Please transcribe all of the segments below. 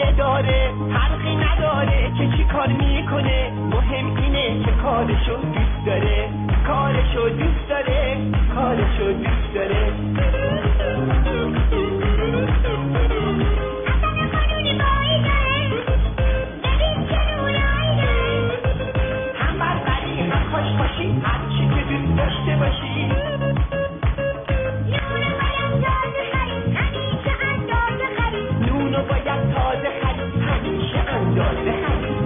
بهانه داره، فرقی نداره که چی کار میکنه، مهم اینه که کارشو دوست داره، کارشو دوست داره، کارشو دوست داره. هم بربری هم خوش باشی، هر چی که دوست داشته باشی. نونو باید تازه خرید، همیشه اندازه خرید.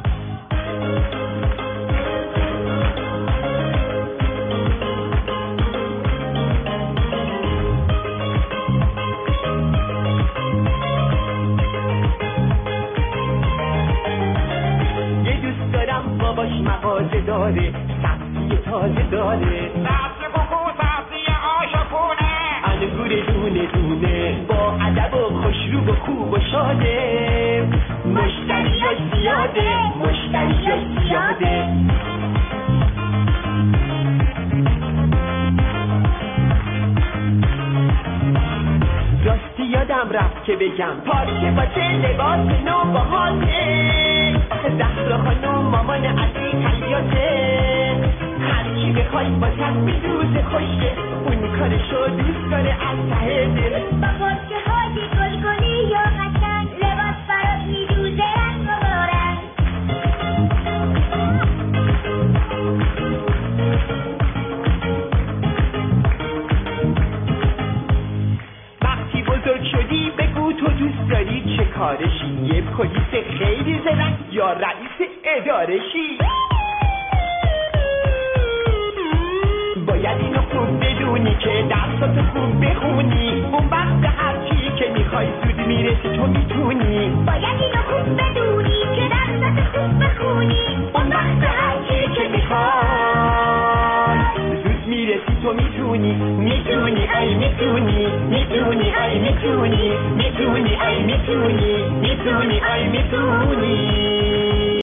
یه دوست دارم باباش مغازه داره، سبزی تازه داره، سبزی بخو سبزی آشپونه، انگور دونه دونه، با ادب و خوشرو و خوب و شاده، مشتریاش زیاده، مشتریاش زیاده. راستی یادم رفت که بگم پارچه باشه لباس نو باحاله، آخه زهرا خانم مامان اصلی خیاطه، هرچی بخوای باشد میدوزه خوشه، اون کارشو دوست داره از ته دل. با پارچه های گلگلی یا قشنگ، لباس برات میدوزه رنگ و رنگ. وقتی بزرگ شدی بگو تو دوست داری چه کارشی، یه پلیس خیلی زرنگ یا رئیس ادارشی. باید اینو خوب بدونی که درساتو خوب بخونی، اون وقت هرچی که میخوای زود میرسی تو میتونی. باید اینو خوب بدونی که درستو خوب بخونی، اون وقت هرچی که میخوای زود میرسی تو میتونی. میتونی ای میتونی، میتونی ای میتونی، میتونی ای میتونی، میتونی ای میتونی.